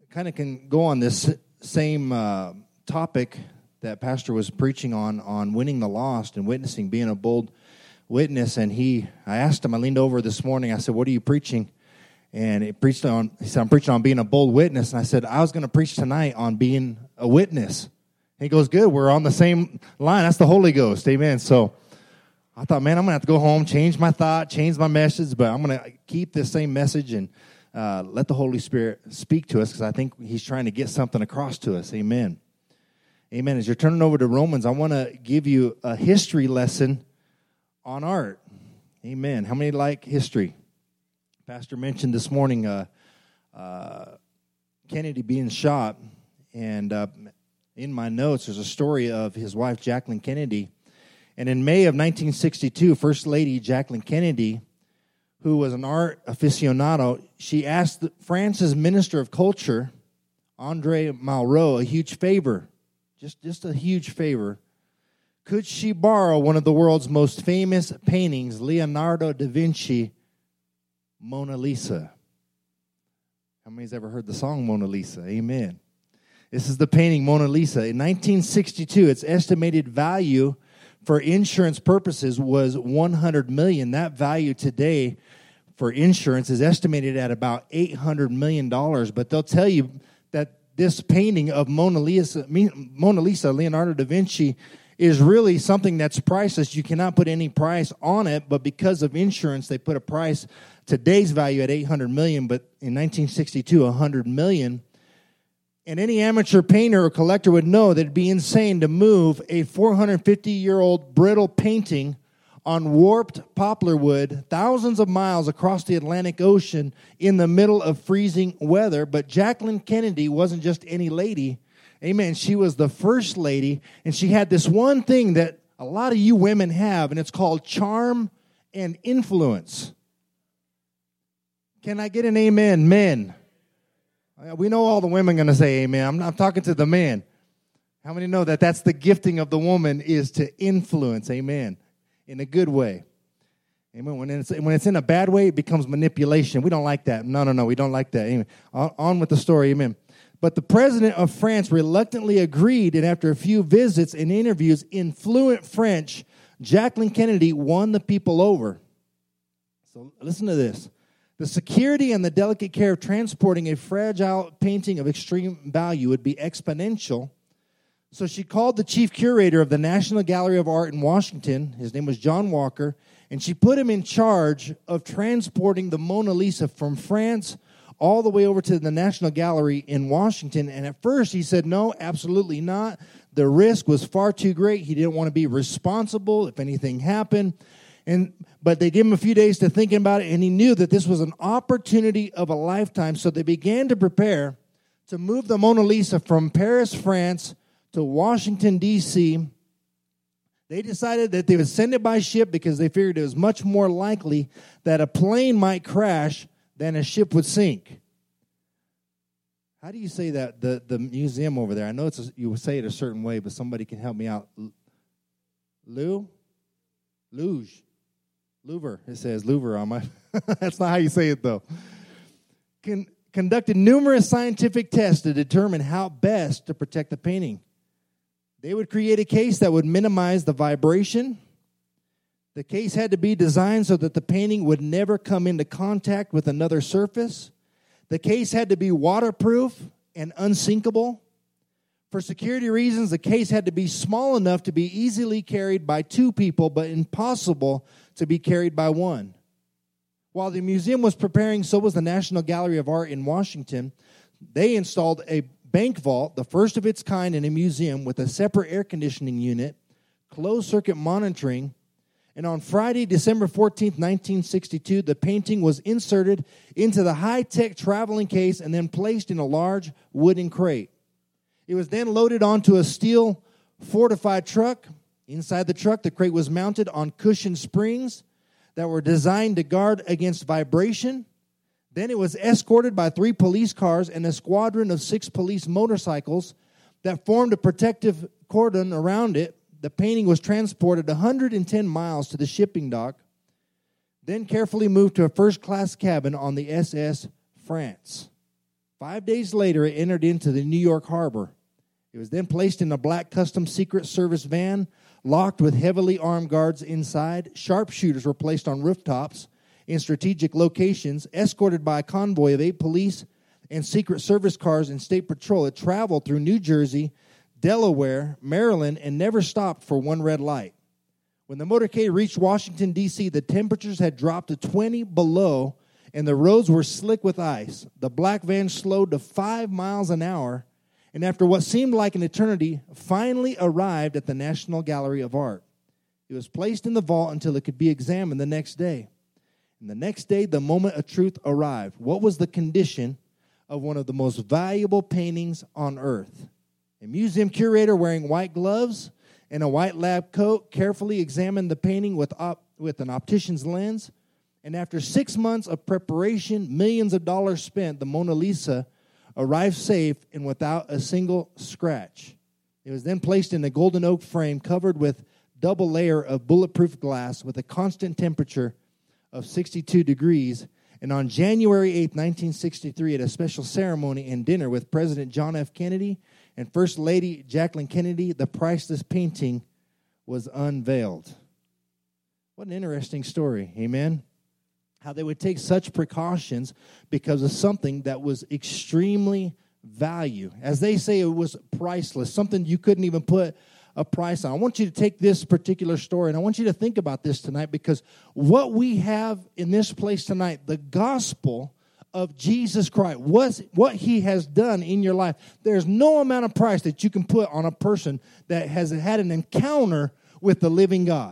kind of can go on this same topic that Pastor was preaching on winning the lost and witnessing, being a bold witness. And I asked him, I leaned over this morning, I said, what are you preaching? And he said, I'm preaching on being a bold witness. And I said, I was going to preach tonight on being a witness. And he goes, good, we're on the same line. That's the Holy Ghost, amen. So I thought, man, I'm going to have to go home, change my thought, change my message, but I'm going to keep this same message and let the Holy Spirit speak to us, because I think he's trying to get something across to us, amen. Amen. As you're turning over to Romans, I want to give you a history lesson on art. Amen. How many like history? Pastor mentioned this morning Kennedy being shot, and in my notes there's a story of his wife, Jacqueline Kennedy. And in May of 1962, First Lady Jacqueline Kennedy, who was an art aficionado, she asked France's Minister of Culture, André Malraux, a huge favor. Just a huge favor. Could she borrow one of the world's most famous paintings, Leonardo da Vinci, Mona Lisa? How many's ever heard the song Mona Lisa? Amen. This is the painting Mona Lisa. In 1962, its estimated value for insurance purposes was $100 million. That value today for insurance is estimated at about $800 million. But they'll tell you that this painting of Mona Lisa, Leonardo da Vinci, is really something that's priceless. You cannot put any price on it, but because of insurance, they put a price, today's value at $800 million, but in 1962, $100 million. And any amateur painter or collector would know that it'd be insane to move a 450-year-old brittle painting on warped poplar wood thousands of miles across the Atlantic Ocean in the middle of freezing weather. But Jacqueline Kennedy wasn't just any lady. Amen. She was the first lady, and she had this one thing that a lot of you women have, and it's called charm and influence. Can I get an amen, men? We know all the women are going to say amen. I'm talking to the men. How many know that that's the gifting of the woman, is to influence, amen, in a good way? Amen. When it's in a bad way, it becomes manipulation. We don't like that. No, we don't like that. Amen. On with the story, amen. But the president of France reluctantly agreed, and after a few visits and interviews in fluent French, Jacqueline Kennedy won the people over. So listen to this. The security and the delicate care of transporting a fragile painting of extreme value would be exponential. So she called the chief curator of the National Gallery of Art in Washington, his name was John Walker, and she put him in charge of transporting the Mona Lisa from France all the way over to the National Gallery in Washington. And at first he said, no, absolutely not. The risk was far too great. He didn't want to be responsible if anything happened. But they gave him a few days to think about it, and he knew that this was an opportunity of a lifetime. So they began to prepare to move the Mona Lisa from Paris, France, to Washington, D.C. They decided that they would send it by ship because they figured it was much more likely that a plane might crash than a ship would sink. How do you say that? The museum over there, I know you would say it a certain way, but somebody can help me out. Louvre. It says Louvre on my... That's not how you say it, though. Conducted numerous scientific tests to determine how best to protect the painting. They would create a case that would minimize the vibration. The case had to be designed so that the painting would never come into contact with another surface. The case had to be waterproof and unsinkable. For security reasons, the case had to be small enough to be easily carried by two people, but impossible to be carried by one. While the museum was preparing, so was the National Gallery of Art in Washington. They installed a bank vault, the first of its kind in a museum, with a separate air conditioning unit, closed-circuit monitoring. And on Friday, December 14th, 1962, the painting was inserted into the high-tech traveling case and then placed in a large wooden crate. It was then loaded onto a steel fortified truck. Inside the truck, the crate was mounted on cushioned springs that were designed to guard against vibration. Then it was escorted by 3 police cars and a squadron of 6 police motorcycles that formed a protective cordon around it. The painting was transported 110 miles to the shipping dock, then carefully moved to a first-class cabin on the SS France. 5 days later, it entered into the New York harbor. It was then placed in a black Customs Secret Service van, locked with heavily armed guards inside. Sharpshooters were placed on rooftops in strategic locations, escorted by a convoy of 8 police and Secret Service cars and State Patrol. It traveled through New Jersey, Delaware, Maryland, and never stopped for one red light. When the motorcade reached Washington, D.C., the temperatures had dropped to 20 below, and the roads were slick with ice. The black van slowed to 5 miles an hour, and after what seemed like an eternity, finally arrived at the National Gallery of Art. It was placed in the vault until it could be examined the next day. And the next day, the moment of truth arrived. What was the condition of one of the most valuable paintings on earth? A museum curator wearing white gloves and a white lab coat carefully examined the painting with an optician's lens. And after 6 months of preparation, millions of dollars spent, the Mona Lisa arrived safe and without a single scratch. It was then placed in a golden oak frame covered with double layer of bulletproof glass with a constant temperature of 62 degrees. And on January 8, 1963, at a special ceremony and dinner with President John F. Kennedy and First Lady Jacqueline Kennedy, the priceless painting was unveiled. What an interesting story, amen? How they would take such precautions because of something that was extremely valuable. As they say, it was priceless, something you couldn't even put a price on. I want you to take this particular story, and I want you to think about this tonight, because what we have in this place tonight, the gospel of Jesus Christ, what he has done in your life, there's no amount of price that you can put on a person that has had an encounter with the living God.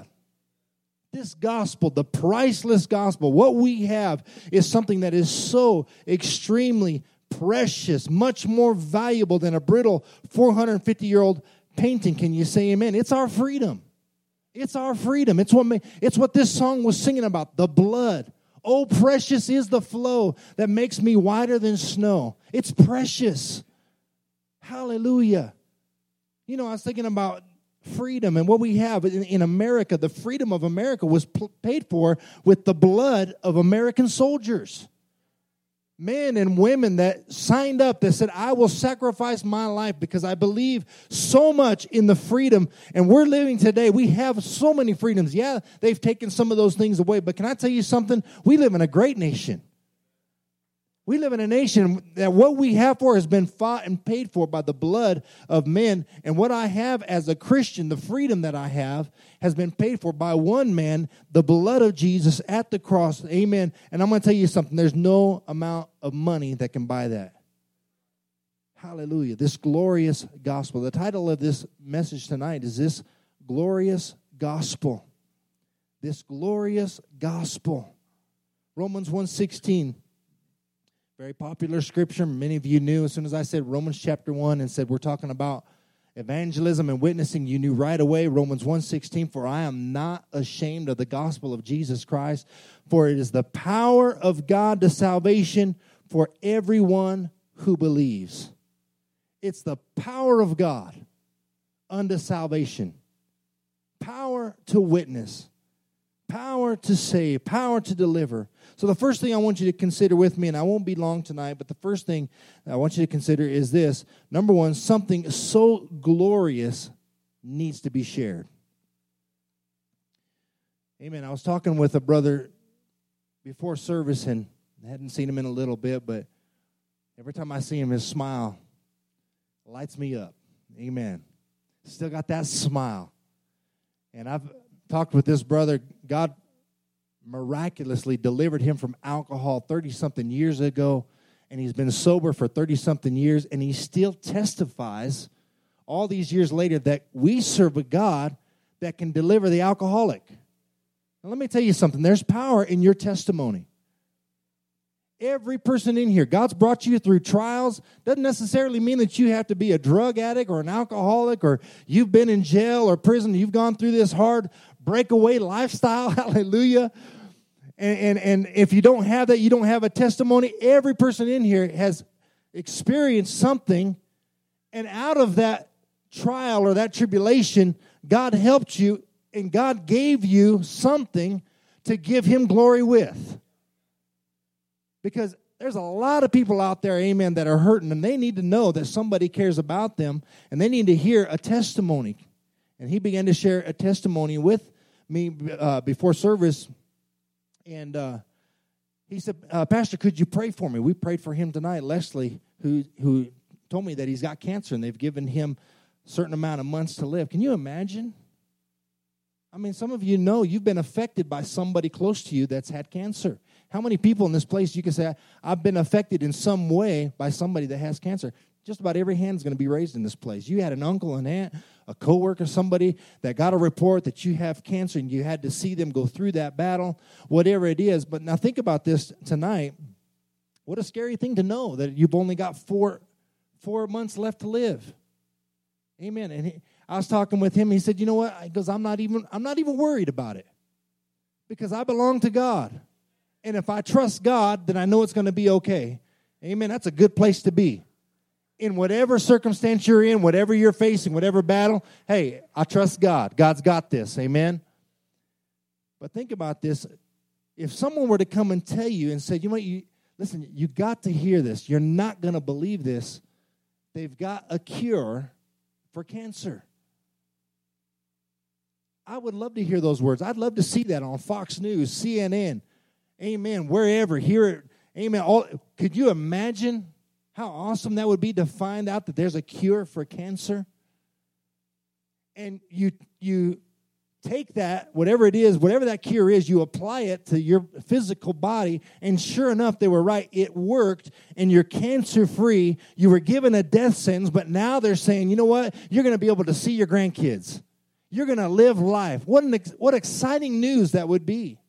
This gospel, the priceless gospel, what we have is something that is so extremely precious, much more valuable than a brittle 450-year-old painting. Can you say amen? It's our freedom. It's our freedom. It's what this song was singing about, the blood. Oh, precious is the flow that makes me whiter than snow. It's precious. Hallelujah. You know, I was thinking about freedom and what we have in America. The freedom of America was paid for with the blood of American soldiers. Men and women that signed up, that said, I will sacrifice my life because I believe so much in the freedom. And we're living today. We have so many freedoms. Yeah, they've taken some of those things away. But can I tell you something? We live in a great nation. We live in a nation that what we have for has been fought and paid for by the blood of men. And what I have as a Christian, the freedom that I have, has been paid for by one man, the blood of Jesus at the cross. Amen. And I'm going to tell you something. There's no amount of money that can buy that. Hallelujah. This glorious gospel. The title of this message tonight is This Glorious Gospel. This glorious gospel. Romans 1:16. Very popular scripture. Many of you knew as soon as I said Romans chapter 1 and said we're talking about evangelism and witnessing, you knew right away Romans 1:16, for I am not ashamed of the gospel of Jesus Christ, for it is the power of God to salvation for everyone who believes. It's the power of God unto salvation. Power to witness. Power to save. Power to deliver. So the first thing I want you to consider with me, and I won't be long tonight, but the first thing I want you to consider is this. Number one, something so glorious needs to be shared. Amen. I was talking with a brother before service, and I hadn't seen him in a little bit, but every time I see him, his smile lights me up. Amen. Still got that smile. And I've talked with this brother. God miraculously delivered him from alcohol 30-something years ago, and he's been sober for 30-something years, and he still testifies all these years later that we serve a God that can deliver the alcoholic. Now, let me tell you something. There's power in your testimony. Every person in here, God's brought you through trials. Doesn't necessarily mean that you have to be a drug addict or an alcoholic, or you've been in jail or prison. You've gone through this hard breakaway lifestyle. Hallelujah. And if you don't have that, you don't have a testimony. Every person in here has experienced something, and out of that trial or that tribulation, God helped you, and God gave you something to give him glory with. Because there's a lot of people out there, amen, that are hurting, and they need to know that somebody cares about them, and they need to hear a testimony. And he began to share a testimony with me before service, and he said, Pastor, could you pray for me? We prayed for him tonight, Leslie, who told me that he's got cancer, and they've given him a certain amount of months to live. Can you imagine? I mean, some of you know you've been affected by somebody close to you that's had cancer. How many people in this place you can say, I've been affected in some way by somebody that has cancer? Just about every hand is going to be raised in this place. You had an uncle, an aunt, a coworker, somebody that got a report that you have cancer, and you had to see them go through that battle, whatever it is. But now think about this tonight. What a scary thing to know that you've only got four months left to live. Amen. And I was talking with him. He said, you know what? He goes, I'm not even worried about it because I belong to God. And if I trust God, then I know it's going to be okay. Amen. That's a good place to be. In whatever circumstance you're in, whatever you're facing, whatever battle, hey, I trust God. God's got this. Amen. But think about this. If someone were to come and tell you and say, you know what, listen, you got to hear this. You're not going to believe this. They've got a cure for cancer. I would love to hear those words. I'd love to see that on Fox News, CNN, amen, wherever, hear it, amen. Could you imagine how awesome that would be to find out that there's a cure for cancer? And you take that, whatever it is, whatever that cure is, you apply it to your physical body, and sure enough, they were right. It worked, and you're cancer-free. You were given a death sentence, but now they're saying, you know what? You're going to be able to see your grandkids. You're going to live life. What exciting news that would be.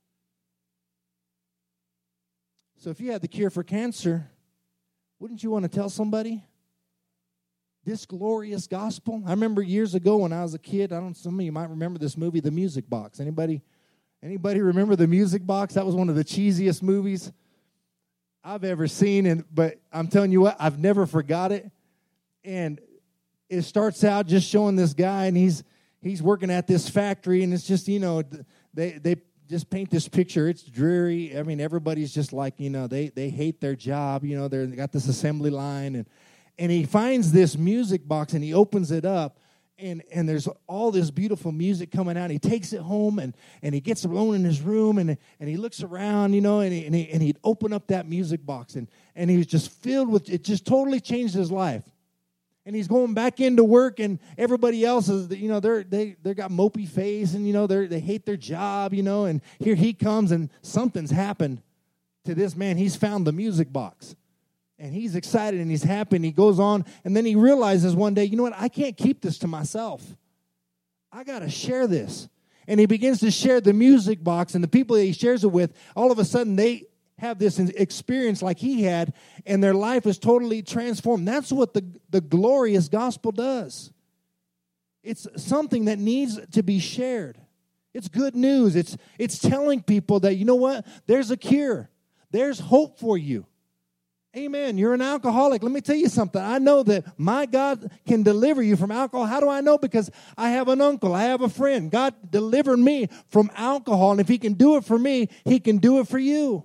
So if you had the cure for cancer, wouldn't you want to tell somebody this glorious gospel? I remember years ago when I was a kid, some of you might remember this movie, The Music Box. Anybody remember The Music Box? That was one of the cheesiest movies I've ever seen, but I'm telling you what, I've never forgot it. And it starts out just showing this guy, and he's working at this factory, and it's just, they just paint this picture. It's dreary. I mean, everybody's just like, they hate their job. They got this assembly line, and he finds this music box, and he opens it up, and there's all this beautiful music coming out. He takes it home, and he gets alone in his room, and he looks around, and he'd open up that music box, and he was just filled with, it just totally changed his life. And he's going back into work, and everybody else is, they got mopey face, and they hate their job, and here he comes, and something's happened to this man. He's found the music box, and he's excited, and he's happy, and he goes on, and then he realizes one day, you know what? I can't keep this to myself. I got to share this. And he begins to share the music box, and the people that he shares it with, all of a sudden they have this experience like he had, and their life is totally transformed. That's what the glorious gospel does. It's something that needs to be shared. It's good news. It's telling people that, you know what? There's a cure. There's hope for you. Amen. You're an alcoholic. Let me tell you something. I know that my God can deliver you from alcohol. How do I know? Because I have an uncle. I have a friend. God delivered me from alcohol, and if he can do it for me, he can do it for you.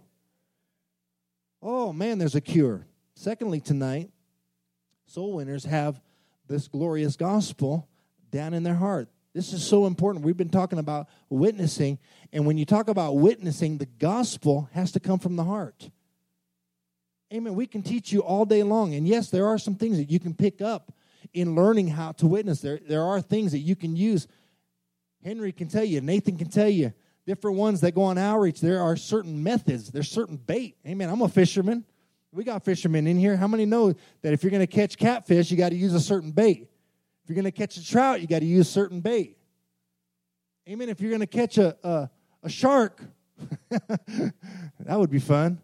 Oh, man, there's a cure. Secondly, tonight, soul winners have this glorious gospel down in their heart. This is so important. We've been talking about witnessing, and when you talk about witnessing, the gospel has to come from the heart. Amen. We can teach you all day long, and yes, there are some things that you can pick up in learning how to witness. There are things that you can use. Henry can tell you, Nathan can tell you, different ones that go on outreach. There are certain methods. There's certain bait. Amen. I'm a fisherman. We got fishermen in here. How many know that if you're going to catch catfish, you got to use a certain bait? If you're going to catch a trout, you got to use certain bait. Amen. If you're going to catch a shark, that would be fun.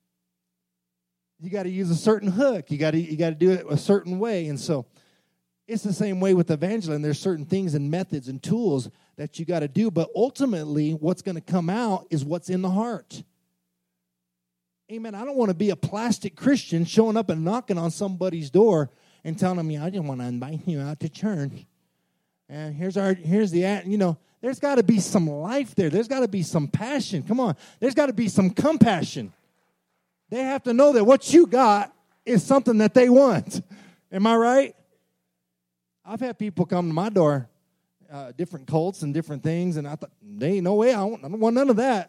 You got to use a certain hook. You got to do it a certain way. And so it's the same way with evangelism. There's certain things and methods and tools that you got to do, but ultimately what's going to come out is what's in the heart. Amen. I don't want to be a plastic Christian showing up and knocking on somebody's door and telling them, I just want to invite you out to church. And here's there's got to be some life there. There's got to be some passion. Come on. There's got to be some compassion. They have to know that what you got is something that they want. Am I right? I've had people come to my door, different cults and different things, and I thought, there ain't no way, I don't want none of that.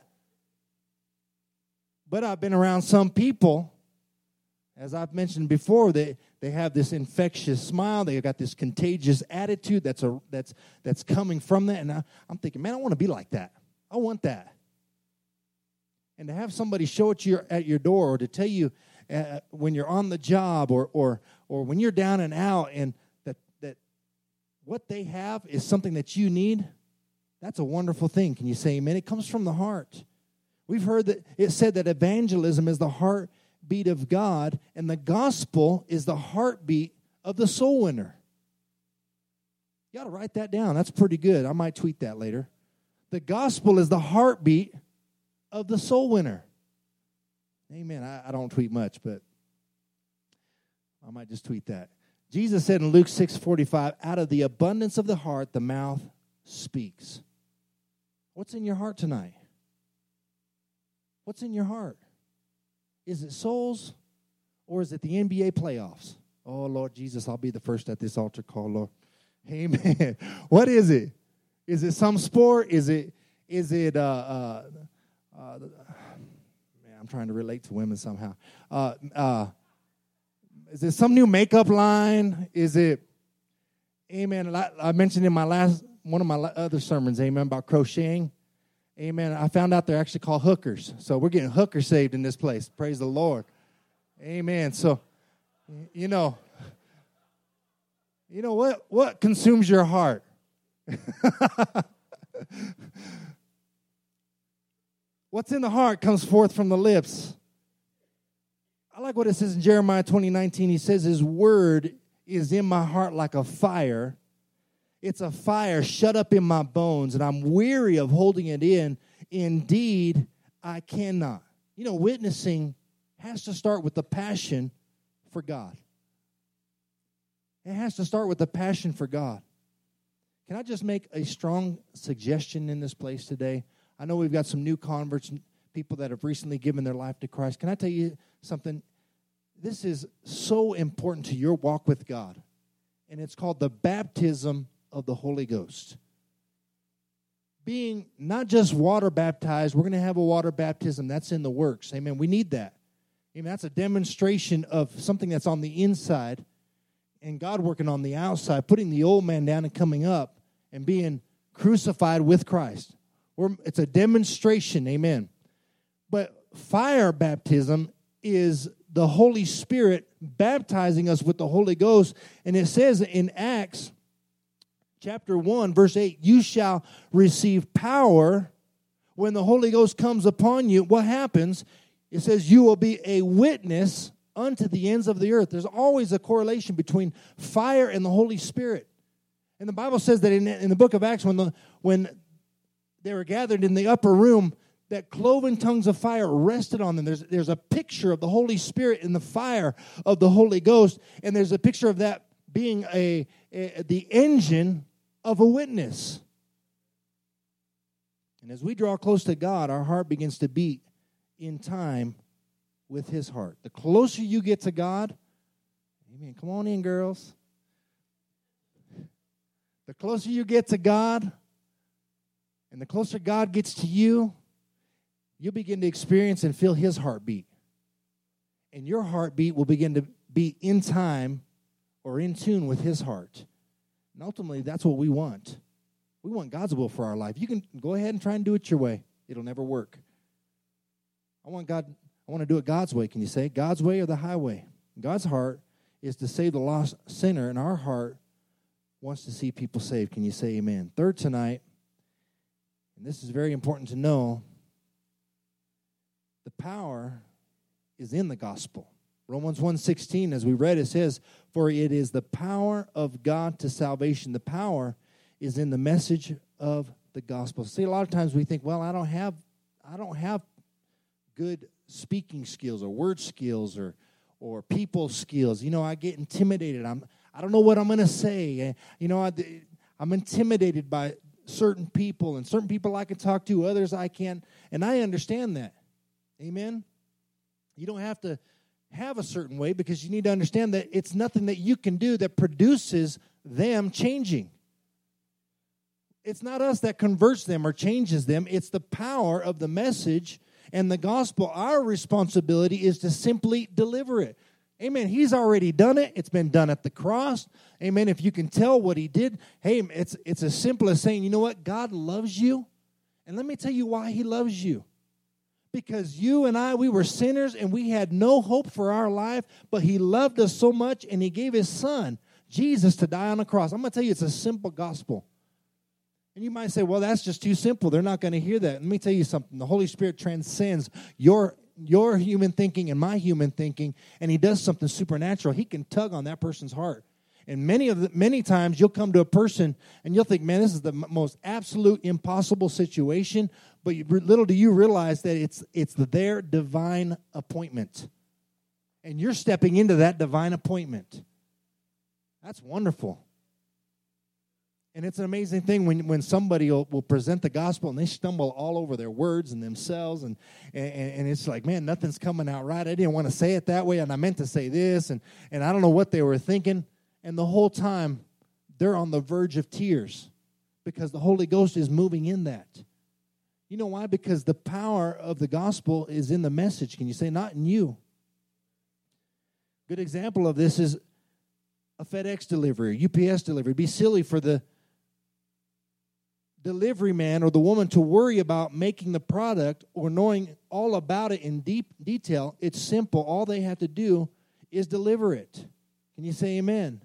But I've been around some people, as I've mentioned before, they have this infectious smile. They've got this contagious attitude that's coming from that. And I'm thinking, man, I want to be like that. I want that. And to have somebody show it to you at your door, or to tell you when you're on the job, or when you're down and out, and that what they have is something that you need, that's a wonderful thing. Can you say amen? It comes from the heart. We've heard that it said that evangelism is the heartbeat of God, and the gospel is the heartbeat of the soul winner. You ought to write that down. That's pretty good. I might tweet that later. The gospel is the heartbeat of the soul winner. Amen. I don't tweet much, but I might just tweet that. Jesus said in Luke 6:45, out of the abundance of the heart, the mouth speaks. What's in your heart tonight? What's in your heart? Is it souls, or is it the NBA playoffs? Oh, Lord Jesus, I'll be the first at this altar call, Lord. Amen. What is it? Is it some sport? Is it man, I'm trying to relate to women somehow. Is it some new makeup line? Is it, amen, I mentioned in one of my other sermons, amen, about crocheting. Amen. I found out they're actually called hookers. So we're getting hookers saved in this place. Praise the Lord. Amen. So, you know what consumes your heart? What's in the heart comes forth from the lips. I like what it says in Jeremiah 20:19. He says, his word is in my heart like a fire. It's a fire shut up in my bones, and I'm weary of holding it in. Indeed, I cannot. You know, witnessing has to start with the passion for God. It has to start with the passion for God. Can I just make a strong suggestion in this place today? I know we've got some new converts, people that have recently given their life to Christ. Can I tell you something? This is so important to your walk with God, and it's called the baptism of the Holy Ghost. Being not just water baptized, we're going to have a water baptism. That's in the works. Amen. We need that. Amen. That's a demonstration of something that's on the inside and God working on the outside, putting the old man down and coming up and being crucified with Christ. It's a demonstration. Amen. But fire baptism is the Holy Spirit baptizing us with the Holy Ghost. And it says in Acts chapter 1, verse 8, you shall receive power when the Holy Ghost comes upon you. What happens? It says you will be a witness unto the ends of the earth. There's always a correlation between fire and the Holy Spirit. And the Bible says that in the book of Acts, when they were gathered in the upper room, that cloven tongues of fire rested on them. There's a picture of the Holy Spirit in the fire of the Holy Ghost, and there's a picture of that being the engine of a witness. And as we draw close to God, our heart begins to beat in time with His heart. The closer you get to God, amen, come on in, girls. The closer you get to God, and the closer God gets to you, you'll begin to experience and feel His heartbeat. And your heartbeat will begin to beat in time or in tune with His heart. And ultimately, that's what we want. We want God's will for our life. You can go ahead and try and do it your way. It'll never work. I want to do it God's way. Can you say God's way or the highway? God's heart is to save the lost sinner, and our heart wants to see people saved. Can you say amen? Third tonight, and this is very important to know, the power is in the gospel. Romans 1:16, as we read, it says, for it is the power of God to salvation. The power is in the message of the gospel. See, a lot of times we think, well, I don't have good speaking skills or word skills or people skills. You know, I get intimidated. I don't know what I'm going to say. You know, I'm intimidated by certain people, and certain people I can talk to, others I can't. And I understand that. Amen? You don't have to have a certain way, because you need to understand that it's nothing that you can do that produces them changing. It's not us that converts them or changes them. It's the power of the message and the gospel. Our responsibility is to simply deliver it. Amen. He's already done it. It's been done at the cross. Amen. If you can tell what he did, hey, it's as simple as saying, you know what? God loves you. And let me tell you why he loves you. Because you and I, we were sinners and we had no hope for our life, but he loved us so much and he gave his son, Jesus, to die on the cross. I'm going to tell you, it's a simple gospel. And you might say, well, that's just too simple. They're not going to hear that. Let me tell you something. The Holy Spirit transcends your human thinking and my human thinking, and he does something supernatural. He can tug on that person's heart. And many times you'll come to a person and you'll think, man, this is the most absolute impossible situation, but little do you realize that it's their divine appointment. And you're stepping into that divine appointment. That's wonderful. And it's an amazing thing when somebody will present the gospel and they stumble all over their words and themselves, and it's like, man, nothing's coming out right. I didn't want to say it that way, and I meant to say this, and I don't know what they were thinking. And the whole time, they're on the verge of tears because the Holy Ghost is moving in that. You know why? Because the power of the gospel is in the message. Can you say, not in you? Good example of this is a FedEx delivery, UPS delivery. It'd be silly for the delivery man or the woman to worry about making the product or knowing all about it in deep detail. It's simple. All they have to do is deliver it. Can you say amen?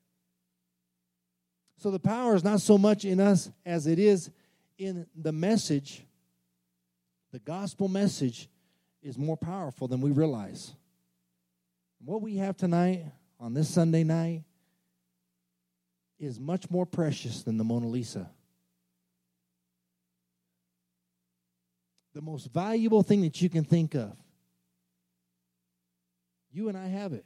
So the power is not so much in us as it is in the message. The gospel message is more powerful than we realize. What we have tonight on this Sunday night is much more precious than the Mona Lisa. The most valuable thing that you can think of. You and I have it.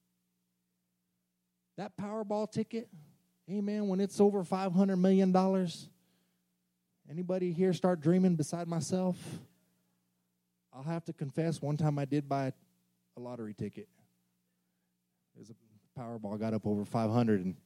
That Powerball ticket, amen, when it's over $500 million, anybody here start dreaming beside myself? I'll have to confess, one time I did buy a lottery ticket. It was a Powerball, got up over 500, and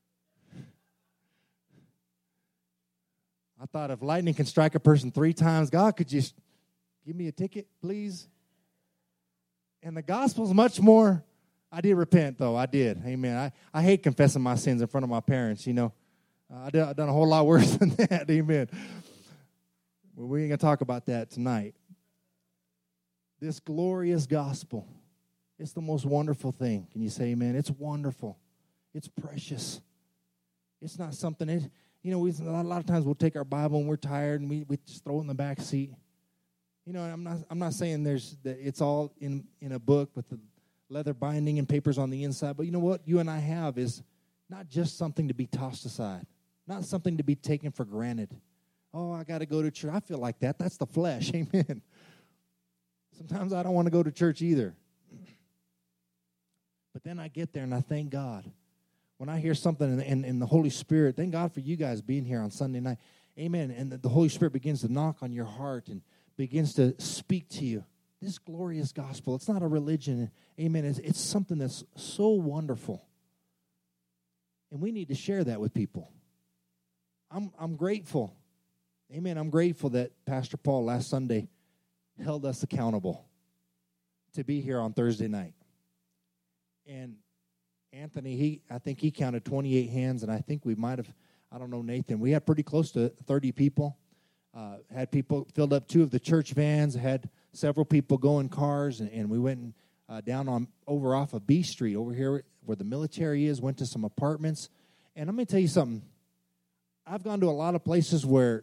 I thought, if lightning can strike a person 3 times, God, could you give me a ticket, please? And the gospel's much more. I did repent, though. I did. Amen. I hate confessing my sins in front of my parents, you know. I've done a whole lot worse than that. Amen. Well, we ain't going to talk about that tonight. This glorious gospel, it's the most wonderful thing. Can you say amen? It's wonderful. It's precious. It's not something... You know, a lot of times we'll take our Bible and we're tired and we just throw it in the back seat. You know, I'm not saying it's all in a book with the leather binding and papers on the inside. But you know what you and I have is not just something to be tossed aside, not something to be taken for granted. Oh, I got to go to church. I feel like that. That's the flesh. Amen. Sometimes I don't want to go to church either. But then I get there and I thank God. When I hear something in the Holy Spirit, thank God for you guys being here on Sunday night. Amen. And the Holy Spirit begins to knock on your heart and begins to speak to you. This glorious gospel, it's not a religion. Amen. It's something that's so wonderful. And we need to share that with people. I'm grateful. Amen. I'm grateful that Pastor Paul last Sunday held us accountable to be here on Thursday night. And Anthony, I think he counted 28 hands, and I think we might have, I don't know, Nathan, we had pretty close to 30 people. Had people filled up 2 of the church vans, had several people go in cars, and we went down over off of B Street, over here where the military is, went to some apartments. And let me tell you something. I've gone to a lot of places where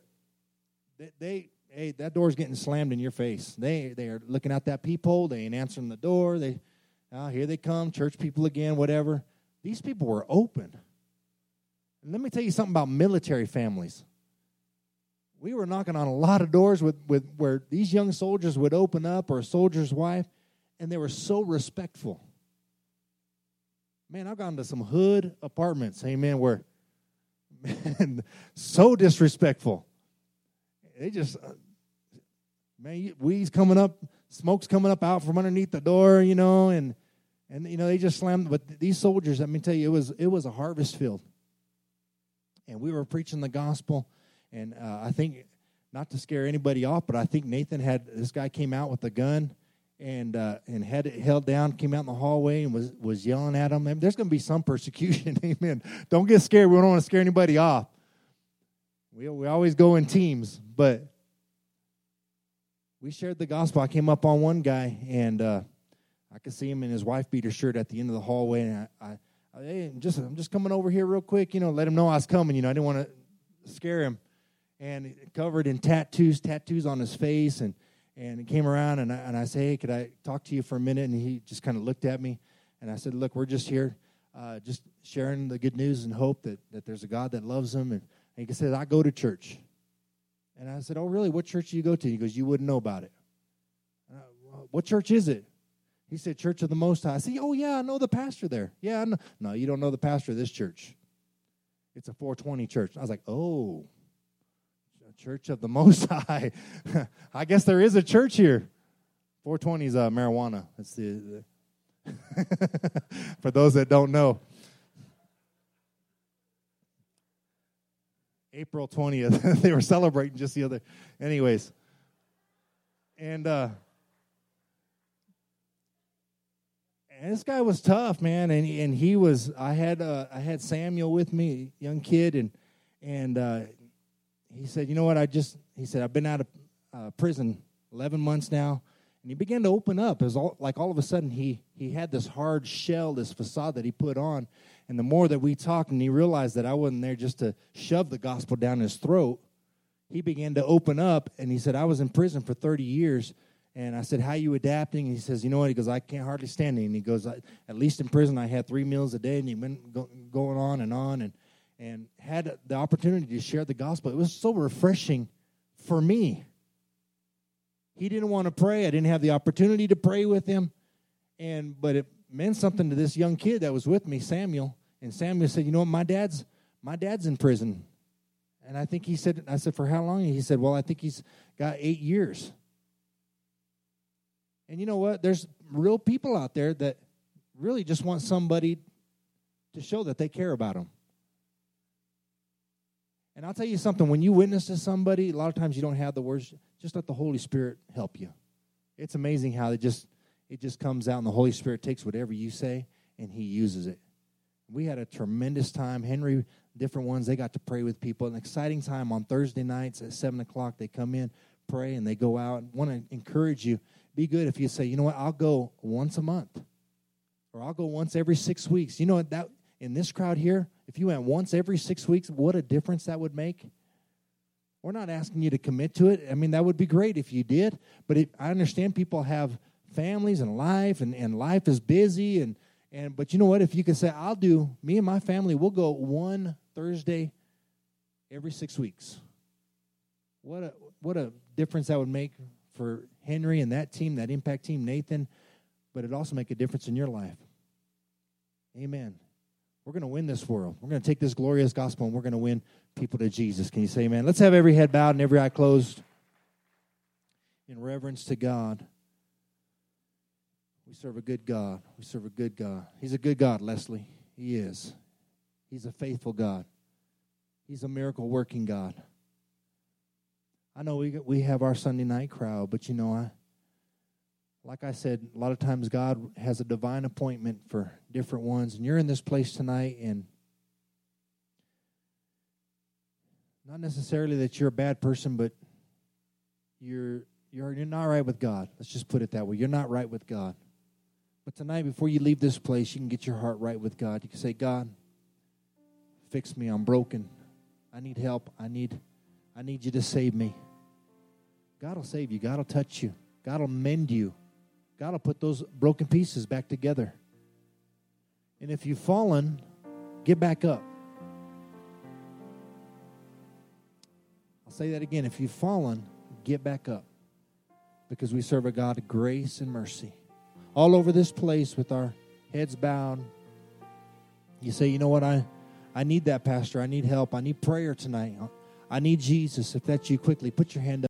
that door's getting slammed in your face. They are looking out that peephole. They ain't answering the door. Here they come, church people again, whatever. These people were open. And let me tell you something about military families. We were knocking on a lot of doors with where these young soldiers would open up, or a soldier's wife, and they were so respectful. Man, I've gone to some hood apartments, amen, where, man, so disrespectful. They just, man, weeds coming up smoke's coming up out from underneath the door, and they just slammed. But these soldiers, let me tell you, it was a harvest field. And we were preaching the gospel, and I think, not to scare anybody off, but I think Nathan this guy came out with a gun and had it held down, came out in the hallway and was yelling at him. I mean, there's going to be some persecution, amen. Don't get scared. We don't want to scare anybody off. We always go in teams, but we shared the gospel. I came up on one guy, and I could see him in his wife beater shirt at the end of the hallway, and hey, I'm just coming over here real quick, let him know I was coming. I didn't want to scare him. And covered in tattoos on his face, and he came around, and I said, hey, could I talk to you for a minute? And he just kind of looked at me, and I said, look, we're just here, just sharing the good news and hope that there's a God that loves him. And he said, I go to church. And I said, oh, really? What church do you go to? He goes, you wouldn't know about it. What church is it? He said, Church of the Most High. I said, oh, yeah, I know the pastor there. Yeah, I know. No, you don't know the pastor of this church. It's a 420 church. I was like, oh, Church of the Most High. I guess there is a church here. 420 is marijuana. That's the for those that don't know. April 20th. They were celebrating just the other. Anyways. And this guy was tough, man, and he was. I had Samuel with me, young kid, and he said, you know what? He said, I've been out of prison 11 months now, and he began to open up. It was all of a sudden he had this hard shell, this facade that he put on, and the more that we talked, and he realized that I wasn't there just to shove the gospel down his throat. He began to open up, and he said, I was in prison for 30 years. And I said, how are you adapting? And he says, you know what? He goes, I can't hardly stand it. And he goes, at least in prison, I had 3 meals a day. And he'd been going on and had the opportunity to share the gospel. It was so refreshing for me. He didn't want to pray. I didn't have the opportunity to pray with him. But it meant something to this young kid that was with me, Samuel. And Samuel said, you know what? My dad's in prison. And I said, for how long? He said, well, I think he's got 8 years. And you know what? There's real people out there that really just want somebody to show that they care about them. And I'll tell you something. When you witness to somebody, a lot of times you don't have the words. Just let the Holy Spirit help you. It's amazing how it just comes out, and the Holy Spirit takes whatever you say, and he uses it. We had a tremendous time. Henry, different ones, they got to pray with people. An exciting time on Thursday nights at 7 o'clock. They come in, pray, and they go out. I want to encourage you. Be good if you say, you know what, I'll go once a month, or I'll go once every 6 weeks. You know what, that in this crowd here, if you went once every 6 weeks, what a difference that would make. We're not asking you to commit to it. I mean, that would be great if you did, but I understand people have families and life, and life is busy, but you know what, if you could say, me and my family, we'll go one Thursday every 6 weeks. What a difference that would make for Henry and that team, that impact team, Nathan, but it'd also make a difference in your life. Amen. We're going to win this world. We're going to take this glorious gospel, and we're going to win people to Jesus. Can you say amen? Let's have every head bowed and every eye closed in reverence to God. We serve a good God. We serve a good God. He's a good God, Leslie. He is. He's a faithful God. He's a miracle-working God. I know we have our Sunday night crowd, but you know, like I said, a lot of times God has a divine appointment for different ones, and you're in this place tonight, and not necessarily that you're a bad person, but you're not right with God. Let's just put it that way. You're not right with God. But tonight, before you leave this place, you can get your heart right with God. You can say, God, fix me. I'm broken. I need help. I need you to save me. God will save you. God will touch you. God will mend you. God will put those broken pieces back together. And if you've fallen, get back up. I'll say that again. If you've fallen, get back up. Because we serve a God of grace and mercy. All over this place with our heads bowed. You say, you know what, I need that, Pastor. I need help. I need prayer tonight. I need Jesus. If that's you, quickly put your hand up.